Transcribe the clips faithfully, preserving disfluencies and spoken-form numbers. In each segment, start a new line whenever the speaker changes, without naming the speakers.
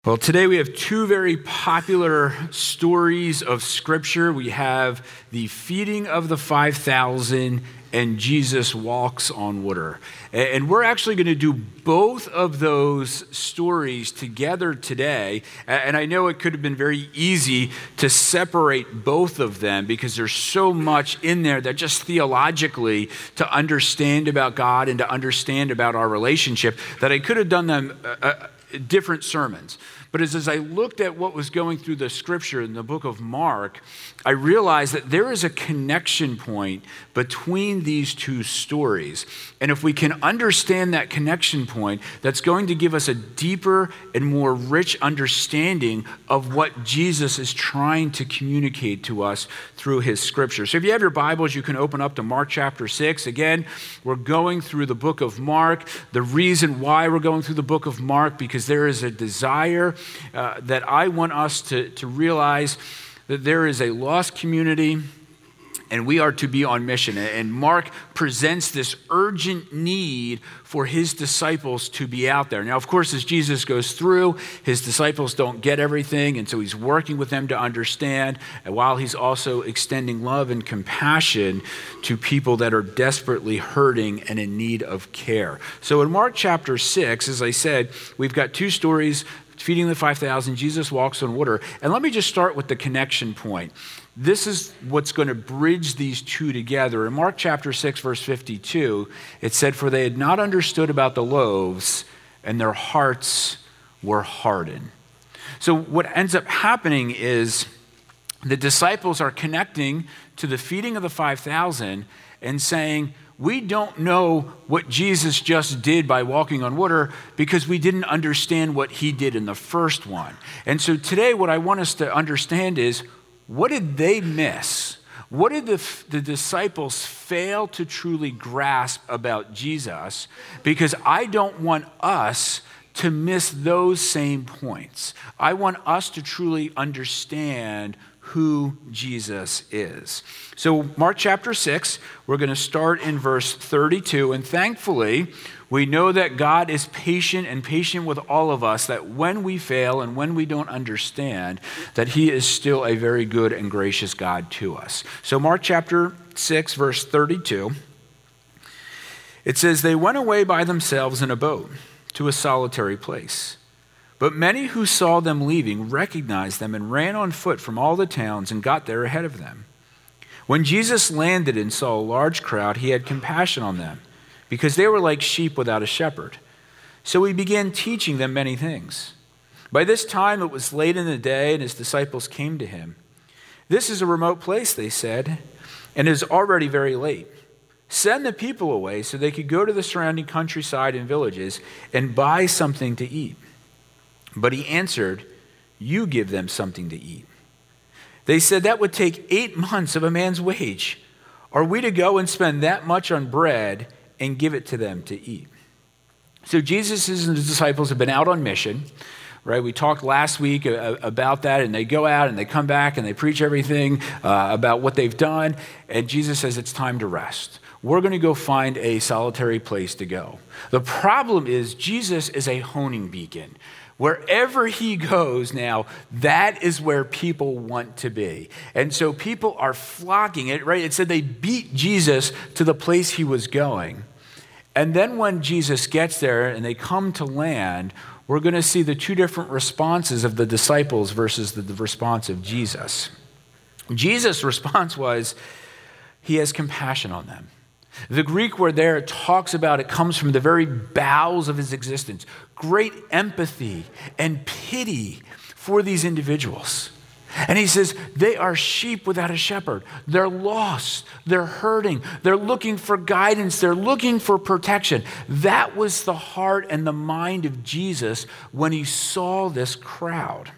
Well, today we have two very popular stories of Scripture. We have the feeding of the five thousand and Jesus walks on water. And we're actually going to do both of those stories together today. And I know it could have been very easy to separate both of them because there's so much in there that just theologically to understand about God and to understand about our relationship that I could have done them uh, different sermons. But as, as I looked at what was going through the scripture in the book of Mark, I realized that there is a connection point between these two stories. And if we can understand that connection point, that's going to give us a deeper and more rich understanding of what Jesus is trying to communicate to us through his scripture. So if you have your Bibles, you can open up to Mark chapter six. Again, we're going through the book of Mark. The reason why we're going through the book of Mark, because there is a desire Uh, that I want us to, to realize that there is a lost community and we are to be on mission. And Mark presents this urgent need for his disciples to be out there. Now, of course, as Jesus goes through, his disciples don't get everything, and so he's working with them to understand, and while he's also extending love and compassion to people that are desperately hurting and in need of care. So in Mark chapter six, as I said, we've got two stories: feeding the five thousand, Jesus walks on water. And let me just start with the connection point. This is what's going to bridge these two together. In Mark chapter six, verse fifty-two, it said, "For they had not understood about the loaves, and their hearts were hardened." So what ends up happening is the disciples are connecting to the feeding of the five thousand and saying, we don't know what Jesus just did by walking on water because we didn't understand what he did in the first one. And so today what I want us to understand is, what did they miss? What did the, the disciples fail to truly grasp about Jesus? Because I don't want us to miss those same points. I want us to truly understand who Jesus is. So Mark chapter six, we're going to start in verse thirty-two. And thankfully, we know that God is patient and patient with all of us, that when we fail and when we don't understand, that he is still a very good and gracious God to us. So Mark chapter six, verse thirty-two, it says, "They went away by themselves in a boat to a solitary place. But many who saw them leaving recognized them and ran on foot from all the towns and got there ahead of them. When Jesus landed and saw a large crowd, he had compassion on them because they were like sheep without a shepherd. So he began teaching them many things. By this time it was late in the day and his disciples came to him. 'This is a remote place,' they said, 'and it is already very late. Send the people away so they could go to the surrounding countryside and villages and buy something to eat.' But he answered, 'You give them something to eat.' They said, 'That would take eight months of a man's wage. Are we to go and spend that much on bread and give it to them to eat?'" So Jesus and his disciples have been out on mission, right? We talked last week about that, and they go out and they come back and they preach everything uh, about what they've done. And Jesus says it's time to rest. We're going to go find a solitary place to go. The problem is Jesus is a honing beacon. Wherever he goes now, that is where people want to be. And so people are flocking it, right? It said they beat Jesus to the place he was going. And then when Jesus gets there and they come to land, we're going to see the two different responses of the disciples versus the, the response of Jesus. Jesus' response was, he has compassion on them. The Greek word there talks about, it comes from the very bowels of his existence. Great empathy and pity for these individuals. And he says, they are sheep without a shepherd. They're lost. They're hurting. They're looking for guidance. They're looking for protection. That was the heart and the mind of Jesus when he saw this crowd.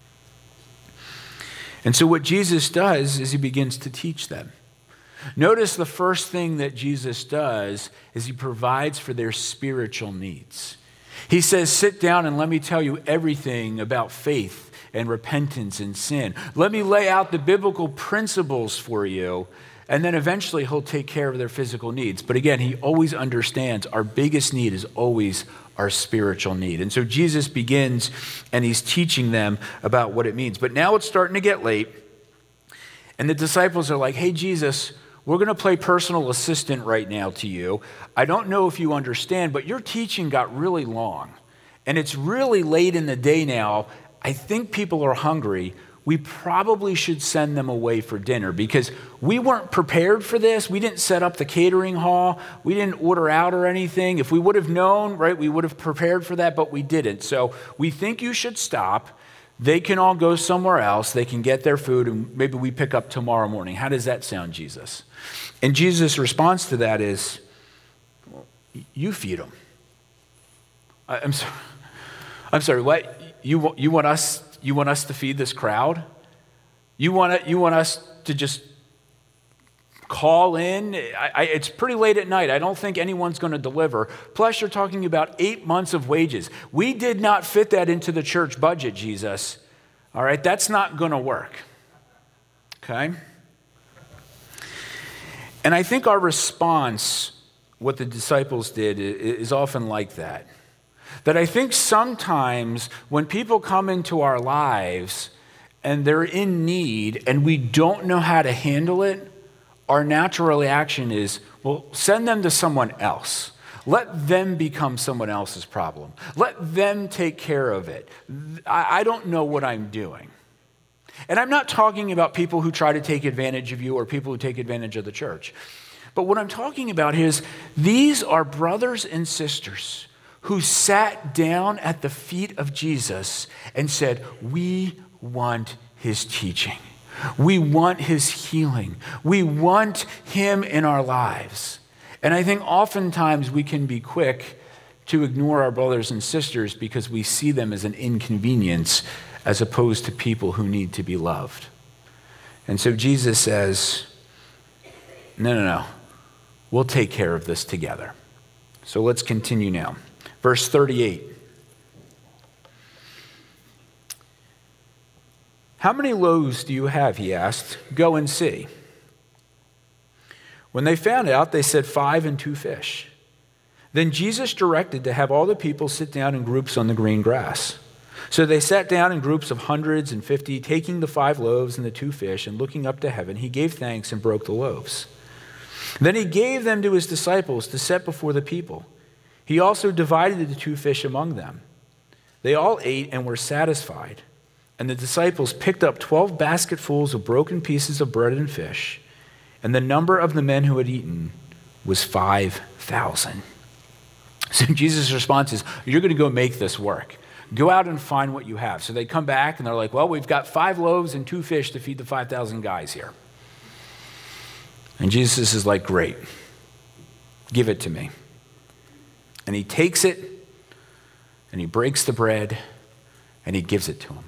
And so what Jesus does is he begins to teach them. Notice the first thing that Jesus does is he provides for their spiritual needs. He says, sit down and let me tell you everything about faith and repentance and sin. Let me lay out the biblical principles for you, And then eventually he'll take care of their physical needs. But again, he always understands our biggest need is always our spiritual need. And so Jesus begins and he's teaching them about what it means. But now it's starting to get late. And the disciples are like, hey, Jesus, we're going to play personal assistant right now to you. I don't know if you understand, but your teaching got really long. And it's really late in the day now. I think people are hungry. We probably should send them away for dinner because we weren't prepared for this. We didn't set up the catering hall. We didn't order out or anything. If we would have known, right, we would have prepared for that, but we didn't. So we think you should stop. They can all go somewhere else. They can get their food, and maybe we pick up tomorrow morning. How does that sound, Jesus? And Jesus' response to that is, well, you feed them. I, I'm sorry. I'm sorry. What you you want us? You want us to feed this crowd? You want to, you want us to just call in? I, I, it's pretty late at night. I don't think anyone's going to deliver. Plus, you're talking about eight months of wages. We did not fit that into the church budget, Jesus. All right, that's not going to work. Okay? And I think our response, what the disciples did, is often like that. That I think sometimes when people come into our lives and they're in need and we don't know how to handle it, our natural reaction is, well, send them to someone else. Let them become someone else's problem. Let them take care of it. I, I don't know what I'm doing. And I'm not talking about people who try to take advantage of you or people who take advantage of the church. But what I'm talking about is these are brothers and sisters who sat down at the feet of Jesus and said, we want his teaching. We want his healing. We want him in our lives. And I think oftentimes we can be quick to ignore our brothers and sisters because we see them as an inconvenience as opposed to people who need to be loved. And so Jesus says, no, no, no. We'll take care of this together. So let's continue now. Verse thirty-eight. How many loaves do you have, he asked. Go and see. When they found out, they said five and two fish. Then Jesus directed to have all the people sit down in groups on the green grass. So they sat down in groups of hundreds and fifty, taking the five loaves and the two fish, and looking up to heaven, he gave thanks and broke the loaves. Then he gave them to his disciples to set before the people. He also divided the two fish among them. They all ate and were satisfied. And the disciples picked up twelve basketfuls of broken pieces of bread and fish. And the number of the men who had eaten was five thousand. So Jesus' response is, you're going to go make this work. Go out and find what you have. So they come back and they're like, well, we've got five loaves and two fish to feed the five thousand guys here. And Jesus is like, great. Give it to me. And he takes it, and he breaks the bread, and he gives it to him.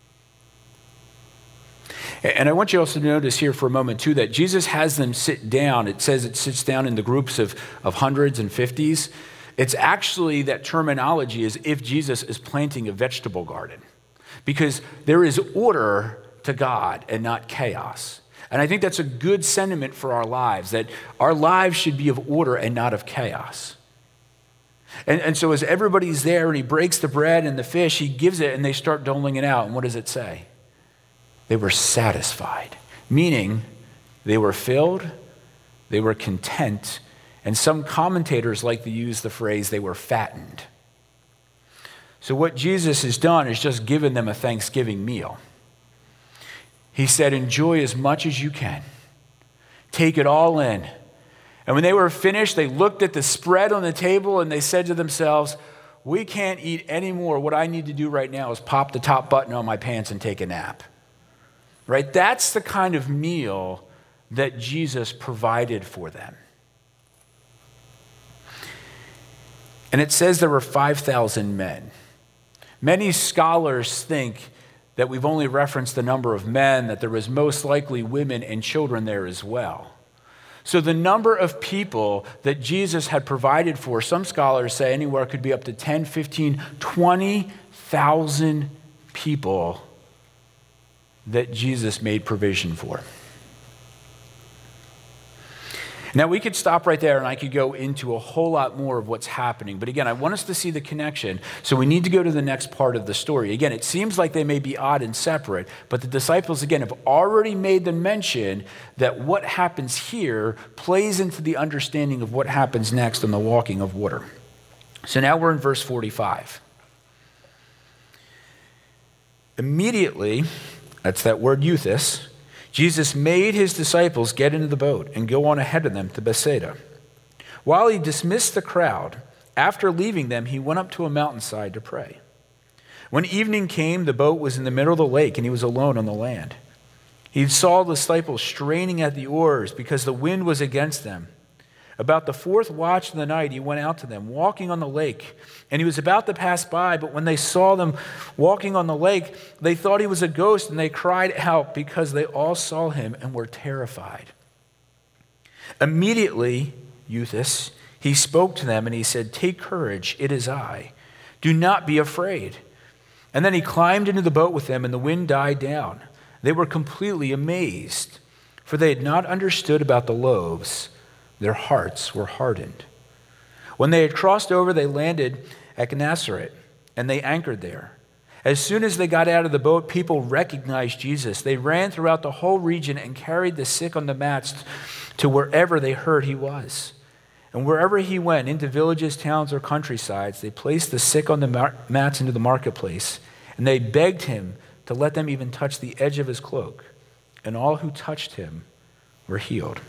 And I want you also to notice here for a moment, too, that Jesus has them sit down. It says it sits down in the groups of, of hundreds and fifties. It's actually, that terminology is if Jesus is planting a vegetable garden. Because there is order to God and not chaos. And I think that's a good sentiment for our lives, that our lives should be of order and not of chaos. And, and so as everybody's there and he breaks the bread and the fish, he gives it and they start doling it out. And what does it say? They were satisfied, meaning they were filled, they were content, and some commentators like to use the phrase they were fattened. So what Jesus has done is just given them a Thanksgiving meal. He said, enjoy as much as you can. Take it all in. And when they were finished, they looked at the spread on the table and they said to themselves, we can't eat anymore. What I need to do right now is pop the top button on my pants and take a nap. Right? That's the kind of meal that Jesus provided for them. And it says there were five thousand men. Many scholars think that we've only referenced the number of men, that there was most likely women and children there as well. So the number of people that Jesus had provided for, some scholars say anywhere could be up to ten, fifteen, twenty thousand people that Jesus made provision for. Now, we could stop right there and I could go into a whole lot more of what's happening. But again, I want us to see the connection. So we need to go to the next part of the story. Again, it seems like they may be odd and separate, but the disciples, again, have already made the mention that what happens here plays into the understanding of what happens next in the walking of water. So now we're in verse forty-five. Immediately, that's that word euthys, Jesus made his disciples get into the boat and go on ahead of them to Bethsaida. While he dismissed the crowd, after leaving them, he went up to a mountainside to pray. When evening came, the boat was in the middle of the lake, and he was alone on the land. He saw the disciples straining at the oars because the wind was against them. About the fourth watch of the night, he went out to them, walking on the lake. And he was about to pass by, but when they saw them walking on the lake, they thought he was a ghost, and they cried out because they all saw him and were terrified. Immediately, euthys, he spoke to them, and he said, "Take courage, it is I. Do not be afraid." And then he climbed into the boat with them, and the wind died down. They were completely amazed, for they had not understood about the loaves. Their hearts were hardened. When they had crossed over, they landed at Gennesaret, and they anchored there. As soon as they got out of the boat, people recognized Jesus. They ran throughout the whole region and carried the sick on the mats to wherever they heard he was. And wherever he went, into villages, towns, or countrysides, they placed the sick on the mats into the marketplace, and they begged him to let them even touch the edge of his cloak. And all who touched him were healed.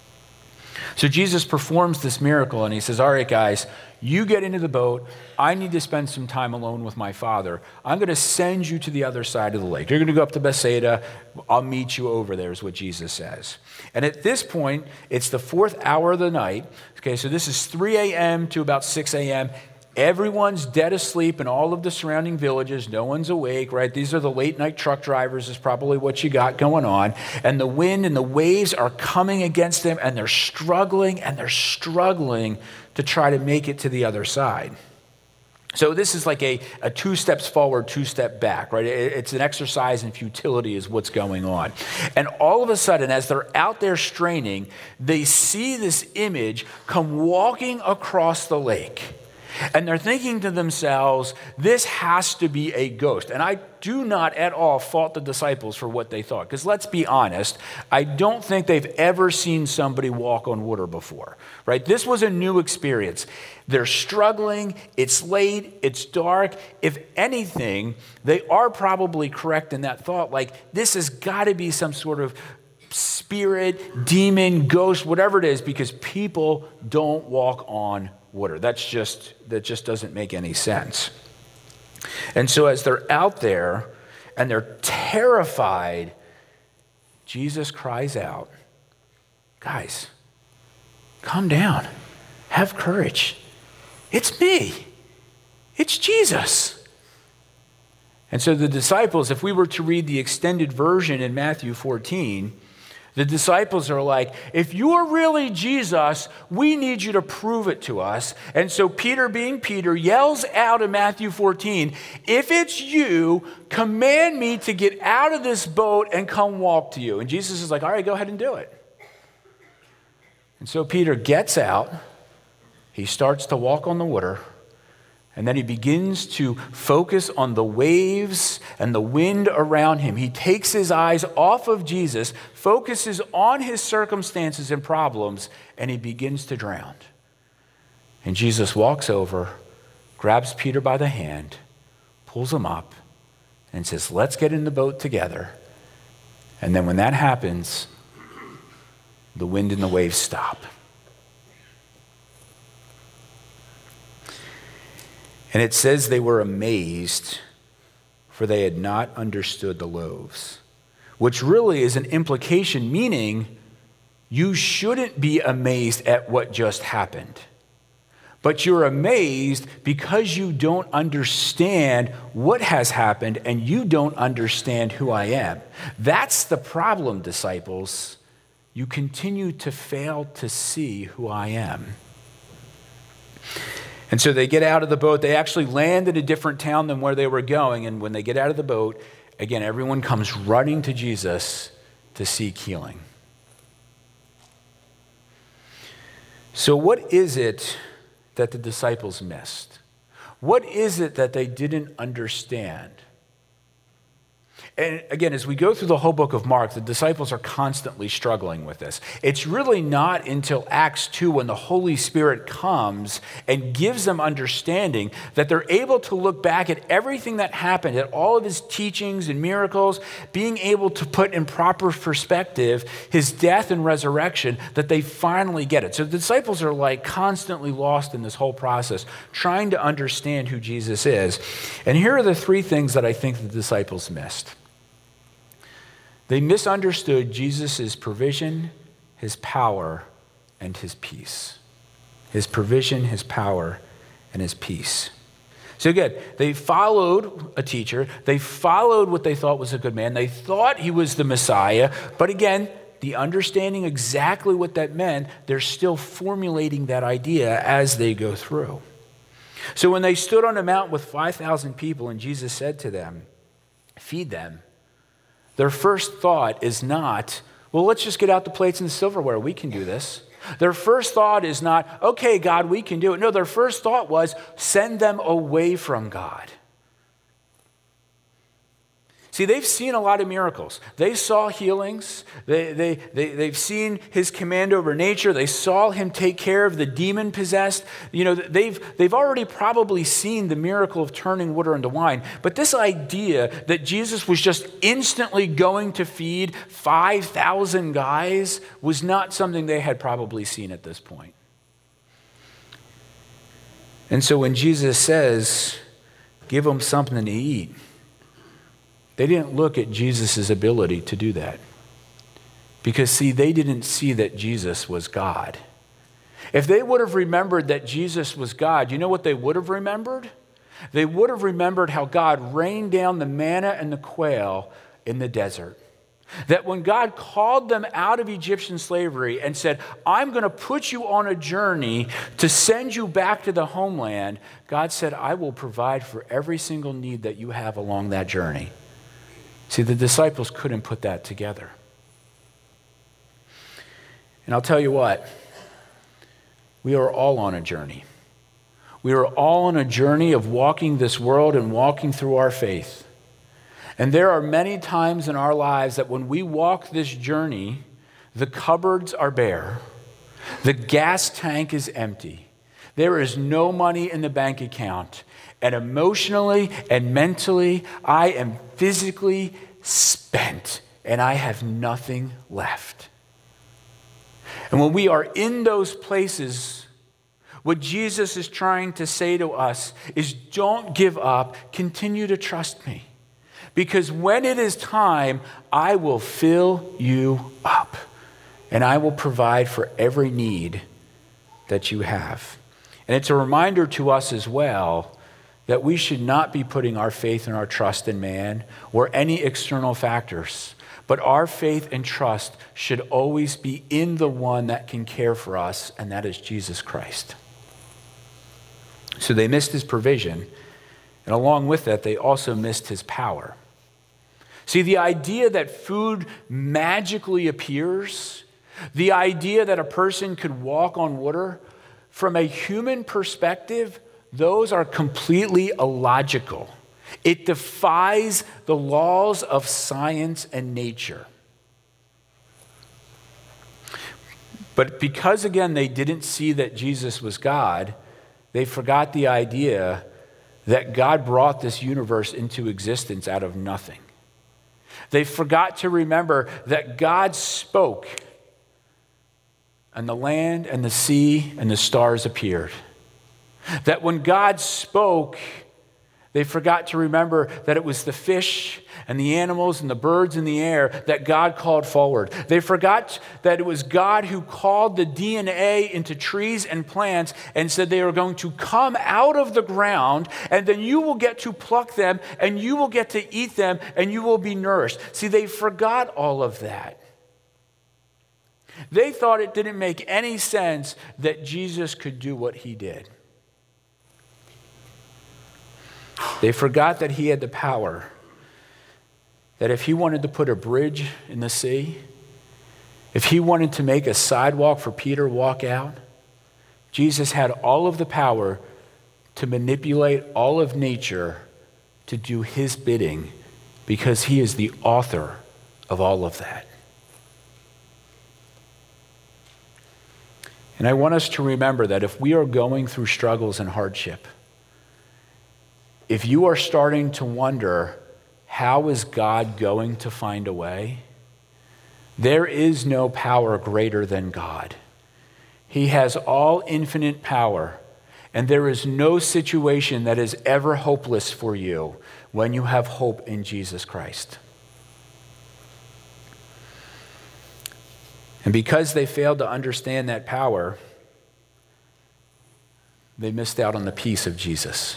So Jesus performs this miracle, and he says, all right, guys, you get into the boat. I need to spend some time alone with my Father. I'm going to send you to the other side of the lake. You're going to go up to Bethsaida. I'll meet you over there, is what Jesus says. And at this point, it's the fourth hour of the night. Okay, so this is three a.m. to about six a.m. Everyone's dead asleep in all of the surrounding villages. No one's awake, right? These are the late night truck drivers is probably what you got going on. And the wind and the waves are coming against them, and they're struggling and they're struggling to try to make it to the other side. So this is like a, a two steps forward, two step back, right? It's an exercise in futility is what's going on. And all of a sudden, as they're out there straining, they see this image come walking across the lake. And they're thinking to themselves, this has to be a ghost. And I do not at all fault the disciples for what they thought. Because let's be honest, I don't think they've ever seen somebody walk on water before, right? This was a new experience. They're struggling. It's late. It's dark. If anything, they are probably correct in that thought. Like, this has got to be some sort of spirit, demon, ghost, whatever it is, because people don't walk on water. That's just, that just doesn't make any sense. And so as they're out there and they're terrified, Jesus cries out, guys, calm down. Have courage. It's me. It's Jesus. And so the disciples, if we were to read the extended version in Matthew fourteen, the disciples are like, if you are really Jesus, we need you to prove it to us. And so Peter, being Peter, yells out in Matthew fourteen, if it's you, command me to get out of this boat and come walk to you. And Jesus is like, all right, go ahead and do it. And so Peter gets out. He starts to walk on the water. And then he begins to focus on the waves and the wind around him. He takes his eyes off of Jesus, focuses on his circumstances and problems, and he begins to drown. And Jesus walks over, grabs Peter by the hand, pulls him up, and says, let's get in the boat together. And then when that happens, the wind and the waves stop. And it says they were amazed, for they had not understood the loaves, which really is an implication, meaning you shouldn't be amazed at what just happened. But you're amazed because you don't understand what has happened and you don't understand who I am. That's the problem, disciples. You continue to fail to see who I am. And so they get out of the boat. They actually land in a different town than where they were going. And when they get out of the boat, again, everyone comes running to Jesus to seek healing. So what is it that the disciples missed? What is it that they didn't understand? And again, as we go through the whole book of Mark, the disciples are constantly struggling with this. It's really not until Acts two when the Holy Spirit comes and gives them understanding that they're able to look back at everything that happened, at all of his teachings and miracles, being able to put in proper perspective his death and resurrection, that they finally get it. So the disciples are like constantly lost in this whole process, trying to understand who Jesus is. And here are the three things that I think the disciples missed. They misunderstood Jesus' provision, his power, and his peace. His provision, his power, and his peace. So again, they followed a teacher. They followed what they thought was a good man. They thought he was the Messiah. But again, the understanding exactly what that meant, they're still formulating that idea as they go through. So when they stood on a mountain with five thousand people and Jesus said to them, feed them, their first thought is not, well, let's just get out the plates and the silverware. We can do this. Their first thought is not, okay, God, we can do it. No, their first thought was, send them away from God. See, they've seen a lot of miracles. They saw healings. They, they, they, they've seen his command over nature. They saw him take care of the demon-possessed. You know, they've, they've already probably seen the miracle of turning water into wine. But this idea that Jesus was just instantly going to feed five thousand guys was not something they had probably seen at this point. And so when Jesus says, give them something to eat, they didn't look at Jesus' ability to do that. Because, see, they didn't see that Jesus was God. If they would have remembered that Jesus was God, you know what they would have remembered? They would have remembered how God rained down the manna and the quail in the desert. That when God called them out of Egyptian slavery and said, I'm going to put you on a journey to send you back to the homeland, God said, I will provide for every single need that you have along that journey. See, the disciples couldn't put that together. And I'll tell you what, we are all on a journey. We are all on a journey of walking this world and walking through our faith. And there are many times in our lives that when we walk this journey, the cupboards are bare, the gas tank is empty, there is no money in the bank account, and emotionally and mentally, I am physically spent, and I have nothing left. And when we are in those places, what Jesus is trying to say to us is, don't give up, continue to trust me. Because when it is time, I will fill you up, and I will provide for every need that you have. And it's a reminder to us as well that we should not be putting our faith and our trust in man or any external factors, but our faith and trust should always be in the one that can care for us, and that is Jesus Christ. So they missed his provision, and along with that, they also missed his power. See, the idea that food magically appears, the idea that a person could walk on water, from a human perspective, those are completely illogical. It defies the laws of science and nature. But because, again, they didn't see that Jesus was God, they forgot the idea that God brought this universe into existence out of nothing. They forgot to remember that God spoke, and the land and the sea and the stars appeared. That when God spoke, they forgot to remember that it was the fish and the animals and the birds in the air that God called forward. They forgot that it was God who called the D N A into trees and plants and said they are going to come out of the ground, and then you will get to pluck them and you will get to eat them and you will be nourished. See, they forgot all of that. They thought it didn't make any sense that Jesus could do what he did. They forgot that he had the power, that if he wanted to put a bridge in the sea, if he wanted to make a sidewalk for Peter to walk out, Jesus had all of the power to manipulate all of nature to do his bidding because he is the author of all of that. And I want us to remember that if we are going through struggles and hardship, if you are starting to wonder, how is God going to find a way? There is no power greater than God. He has all infinite power, and there is no situation that is ever hopeless for you when you have hope in Jesus Christ. And because they failed to understand that power, they missed out on the peace of Jesus.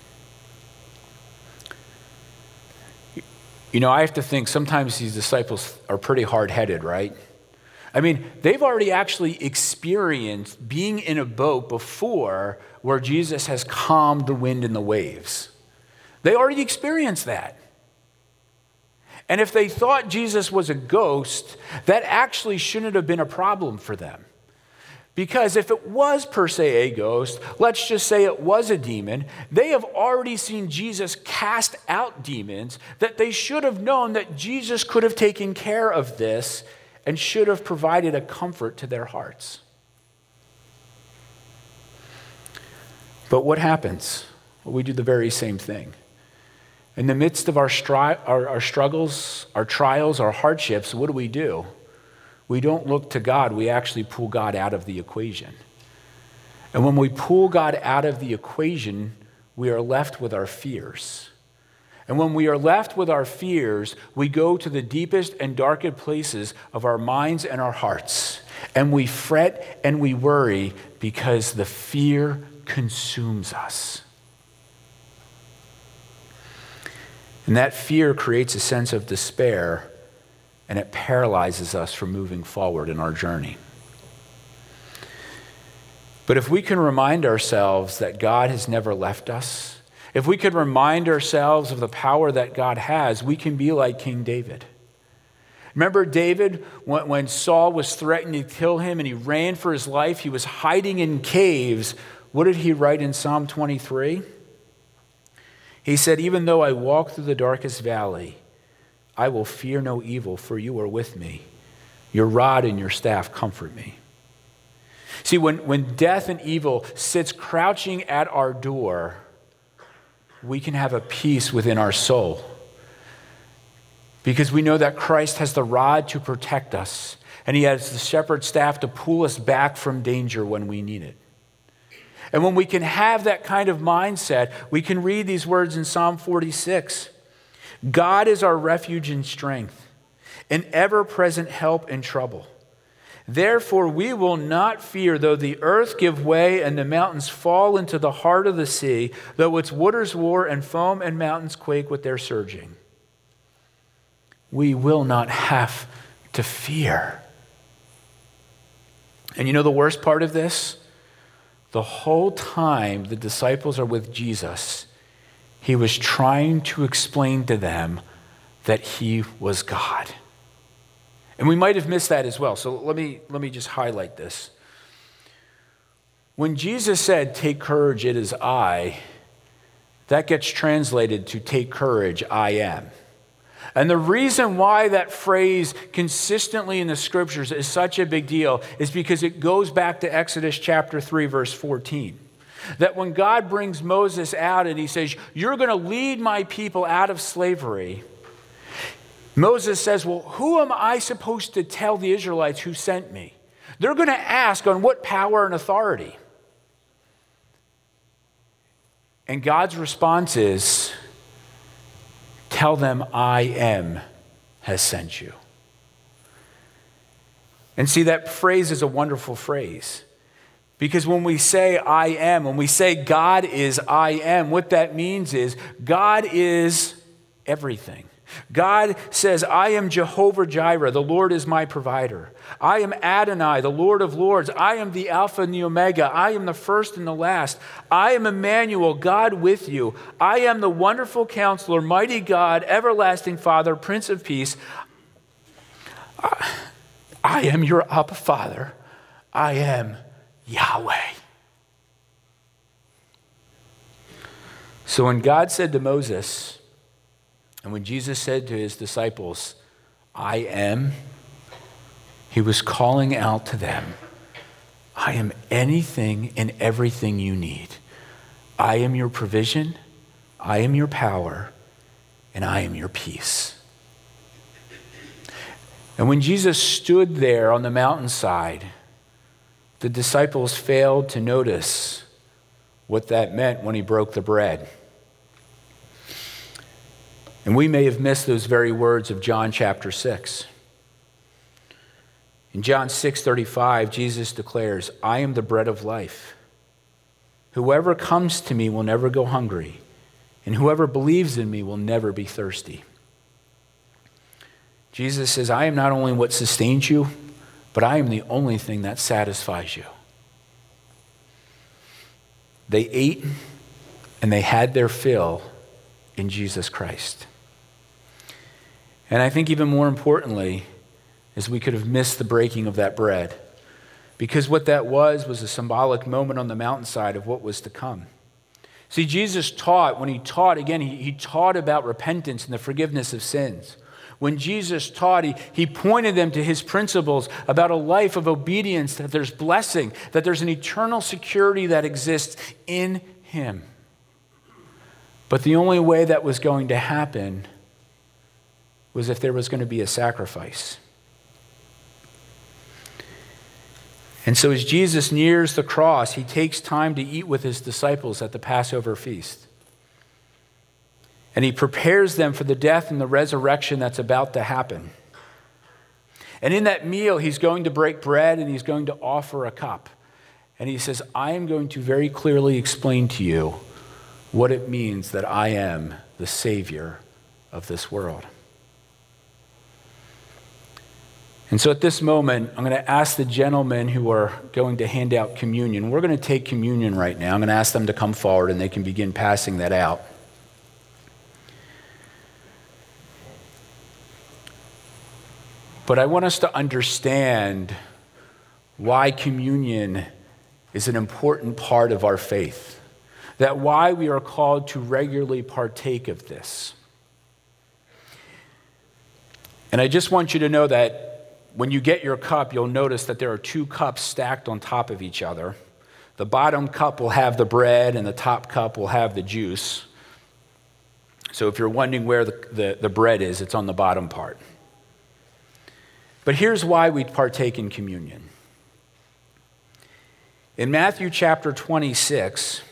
You know, I have to think sometimes these disciples are pretty hard-headed, right? I mean, they've already actually experienced being in a boat before where Jesus has calmed the wind and the waves. They already experienced that. And if they thought Jesus was a ghost, that actually shouldn't have been a problem for them. Because if it was per se a ghost, let's just say it was a demon, they have already seen Jesus cast out demons, that they should have known that Jesus could have taken care of this and should have provided a comfort to their hearts. But what happens? Well, we do the very same thing. In the midst of our, stri- our, our struggles, our trials, our hardships, what do we do? We don't look to God. We actually pull God out of the equation. And when we pull God out of the equation, we are left with our fears. And when we are left with our fears, we go to the deepest and darkest places of our minds and our hearts. And we fret and we worry because the fear consumes us. And that fear creates a sense of despair, and it paralyzes us from moving forward in our journey. But if we can remind ourselves that God has never left us, if we could remind ourselves of the power that God has, we can be like King David. Remember David, when, when Saul was threatening to kill him and he ran for his life, he was hiding in caves. What did he write in Psalm twenty-three? He said, even though I walk through the darkest valley, I will fear no evil, for you are with me. Your rod and your staff comfort me. See, when, when death and evil sits crouching at our door, we can have a peace within our soul. Because we know that Christ has the rod to protect us, and he has the shepherd's staff to pull us back from danger when we need it. And when we can have that kind of mindset, we can read these words in Psalm forty-six. God is our refuge and strength, an ever-present help in trouble. Therefore we will not fear, though the earth give way and the mountains fall into the heart of the sea, though its waters roar and foam and mountains quake with their surging. We will not have to fear. And you know the worst part of this? The whole time the disciples are with Jesus, he was trying to explain to them that he was God. And we might have missed that as well. So let me, let me just highlight this. When Jesus said, take courage, it is I, that gets translated to take courage, I am. And the reason why that phrase consistently in the scriptures is such a big deal is because it goes back to Exodus chapter three, verse fourteen. That when God brings Moses out and he says, you're going to lead my people out of slavery, Moses says, well, who am I supposed to tell the Israelites who sent me? They're going to ask on what power and authority. And God's response is, tell them I am has sent you. And see, that phrase is a wonderful phrase. Because when we say I am, when we say God is I am, what that means is God is everything. God says, I am Jehovah Jireh, the Lord is my provider. I am Adonai, the Lord of Lords. I am the Alpha and the Omega. I am the first and the last. I am Emmanuel, God with you. I am the wonderful counselor, mighty God, everlasting Father, Prince of Peace. I am your Abba Father. I am Yahweh. So when God said to Moses, and when Jesus said to his disciples, I am, he was calling out to them, I am anything and everything you need. I am your provision, I am your power, and I am your peace. And when Jesus stood there on the mountainside, the disciples failed to notice what that meant when he broke the bread. And we may have missed those very words of John chapter six. In John six thirty-five, Jesus declares, I am the bread of life. Whoever comes to me will never go hungry, and whoever believes in me will never be thirsty. Jesus says, I am not only what sustains you, but I am the only thing that satisfies you. They ate and they had their fill in Jesus Christ. And I think even more importantly is we could have missed the breaking of that bread, because what that was was a symbolic moment on the mountainside of what was to come. See, Jesus taught, when he taught, again, he, he taught about repentance and the forgiveness of sins. When Jesus taught, he, he pointed them to his principles about a life of obedience, that there's blessing, that there's an eternal security that exists in him. But the only way that was going to happen was if there was going to be a sacrifice. And so as Jesus nears the cross, he takes time to eat with his disciples at the Passover feast. And he prepares them for the death and the resurrection that's about to happen. And in that meal, he's going to break bread and he's going to offer a cup. And he says, I am going to very clearly explain to you what it means that I am the Savior of this world. And so at this moment, I'm going to ask the gentlemen who are going to hand out communion. We're going to take communion right now. I'm going to ask them to come forward and they can begin passing that out. But I want us to understand why communion is an important part of our faith. That why we are called to regularly partake of this. And I just want you to know that when you get your cup, you'll notice that there are two cups stacked on top of each other. The bottom cup will have the bread and the top cup will have the juice. So if you're wondering where the, the, the bread is, it's on the bottom part. But here's why we partake in communion. In Matthew chapter twenty-six,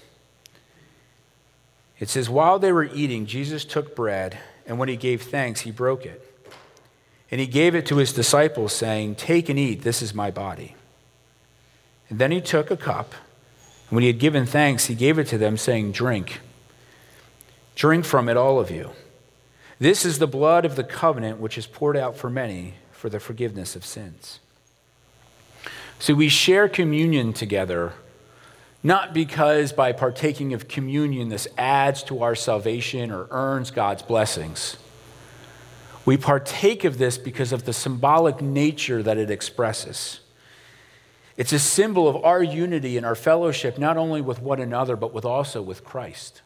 it says, while they were eating, Jesus took bread, and when he gave thanks, he broke it. And he gave it to his disciples, saying, take and eat, this is my body. And then he took a cup, and when he had given thanks, he gave it to them, saying, drink. Drink from it, all of you. This is the blood of the covenant, which is poured out for many for the forgiveness of sins. So we share communion together, not because by partaking of communion this adds to our salvation or earns God's blessings. We partake of this because of the symbolic nature that it expresses. It's a symbol of our unity and our fellowship, not only with one another, but with also with Christ.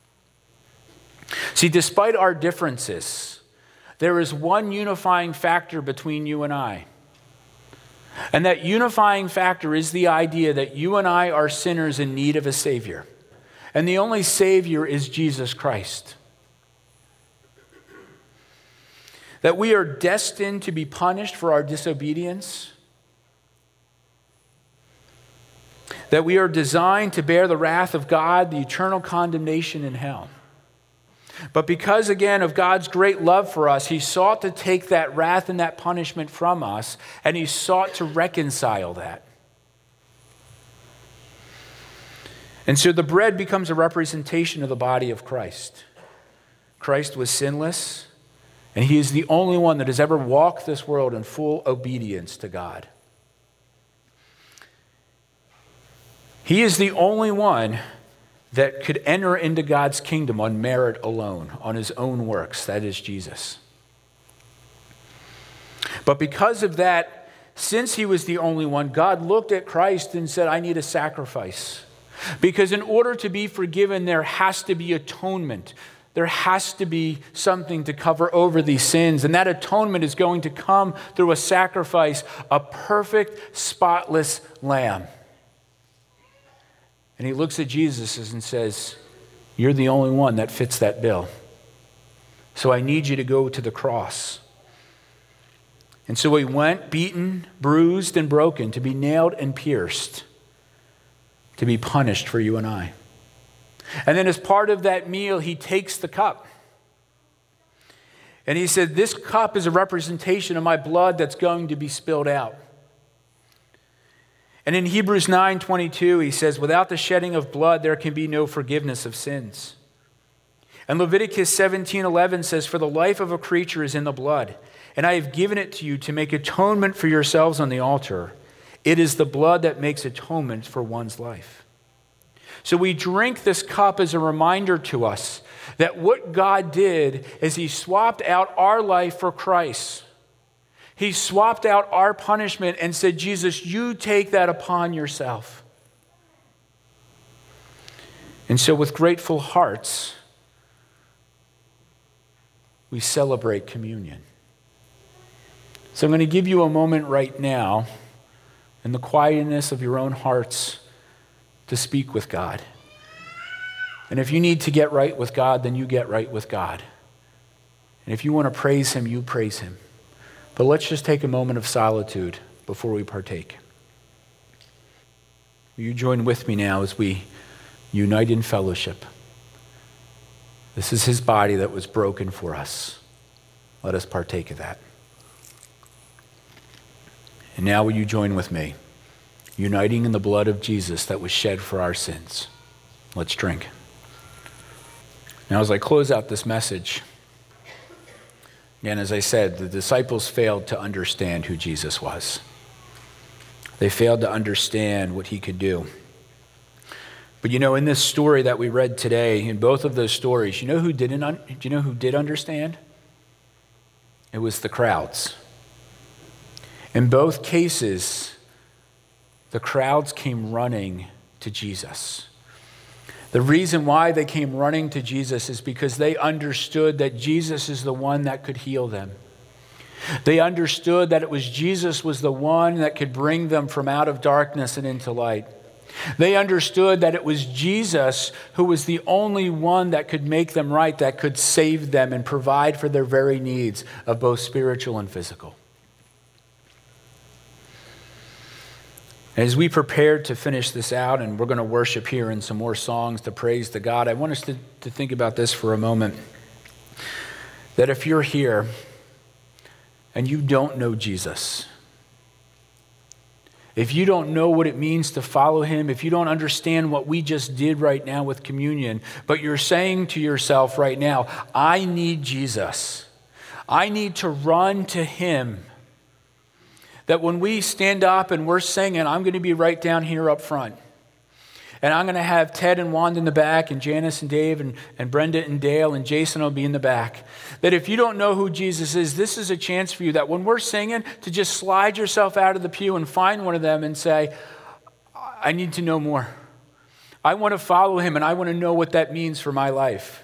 See, despite our differences, there is one unifying factor between you and I. And that unifying factor is the idea that you and I are sinners in need of a Savior. And the only Savior is Jesus Christ. That we are destined to be punished for our disobedience. That we are designed to bear the wrath of God, the eternal condemnation in hell. But because, again, of God's great love for us, he sought to take that wrath and that punishment from us, and he sought to reconcile that. And so the bread becomes a representation of the body of Christ. Christ was sinless, and he is the only one that has ever walked this world in full obedience to God. He is the only one that could enter into God's kingdom on merit alone, on his own works. That is Jesus. But because of that, since he was the only one, God looked at Christ and said, I need a sacrifice. Because in order to be forgiven, there has to be atonement. There has to be something to cover over these sins. And that atonement is going to come through a sacrifice, a perfect, spotless lamb. And he looks at Jesus and says, you're the only one that fits that bill. So I need you to go to the cross. And so he went, beaten, bruised, and broken, to be nailed and pierced, to be punished for you and I. And then as part of that meal, he takes the cup. And he said, this cup is a representation of my blood that's going to be spilled out. And in Hebrews nine twenty-two, he says, without the shedding of blood, there can be no forgiveness of sins. And Leviticus seventeen eleven says, for the life of a creature is in the blood, and I have given it to you to make atonement for yourselves on the altar. It is the blood that makes atonement for one's life. So we drink this cup as a reminder to us that what God did is he swapped out our life for Christ. He swapped out our punishment and said, Jesus, you take that upon yourself. And so with grateful hearts, we celebrate communion. So I'm going to give you a moment right now in the quietness of your own hearts to speak with God. And if you need to get right with God, then you get right with God. And if you want to praise him, you praise him. But let's just take a moment of solitude before we partake. Will you join with me now as we unite in fellowship? This is his body that was broken for us. Let us partake of that. And now will you join with me, uniting in the blood of Jesus that was shed for our sins. Let's drink. Now, as I close out this message, again, as I said, the disciples failed to understand who Jesus was. They failed to understand what he could do. But you know, in this story that we read today, in both of those stories, you know who didn't? Un- do you know who did understand? It was the crowds. In both cases, the crowds came running to Jesus. The reason why they came running to Jesus is because they understood that Jesus is the one that could heal them. They understood that it was Jesus was the one that could bring them from out of darkness and into light. They understood that it was Jesus who was the only one that could make them right, that could save them and provide for their very needs of both spiritual and physical. As we prepare to finish this out, and we're going to worship here in some more songs to praise to God, I want us to, to think about this for a moment. That if you're here and you don't know Jesus, if you don't know what it means to follow him, if you don't understand what we just did right now with communion, but you're saying to yourself right now, I need Jesus. I need to run to him. That when we stand up and we're singing, I'm going to be right down here up front. And I'm going to have Ted and Wanda in the back, and Janice and Dave, and, and Brenda and Dale, and Jason will be in the back. That if you don't know who Jesus is, this is a chance for you that when we're singing, to just slide yourself out of the pew and find one of them and say, I need to know more. I want to follow him, and I want to know what that means for my life.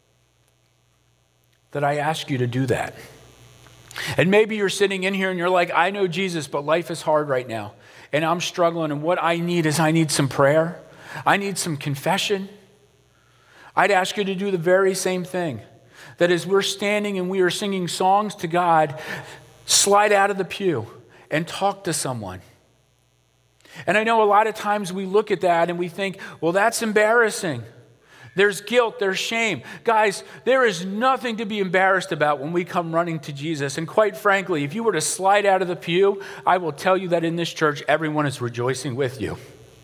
That I ask you to do that. And maybe you're sitting in here and you're like, I know Jesus, but life is hard right now. And I'm struggling, and what I need is I need some prayer. I need some confession. I'd ask you to do the very same thing. That as we're standing and we are singing songs to God, slide out of the pew and talk to someone. And I know a lot of times we look at that and we think, well, that's embarrassing. There's guilt, there's shame. Guys, there is nothing to be embarrassed about when we come running to Jesus. And quite frankly, if you were to slide out of the pew, I will tell you that in this church, everyone is rejoicing with you.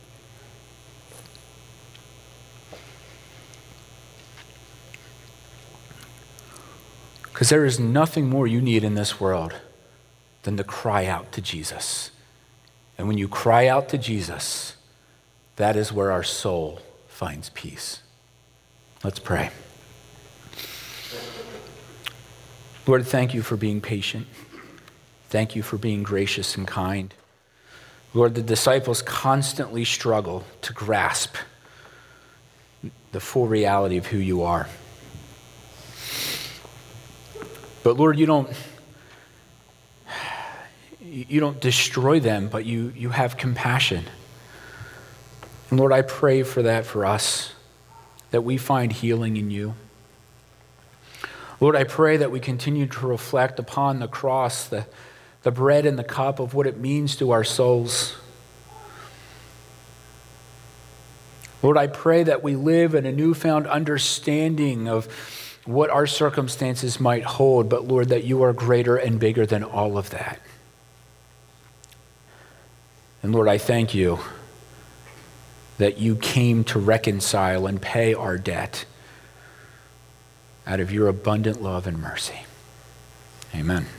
Because there is nothing more you need in this world than to cry out to Jesus. And when you cry out to Jesus, that is where our soul finds peace. Let's pray. Lord, thank you for being patient. Thank you for being gracious and kind. Lord, the disciples constantly struggle to grasp the full reality of who you are. But Lord, you don't, you don't destroy them, but you, you have compassion. And Lord, I pray for that for us, that we find healing in you. Lord, I pray that we continue to reflect upon the cross, the, the bread and the cup of what it means to our souls. Lord, I pray that we live in a newfound understanding of what our circumstances might hold, but Lord, that you are greater and bigger than all of that. And Lord, I thank you that you came to reconcile and pay our debt out of your abundant love and mercy. Amen.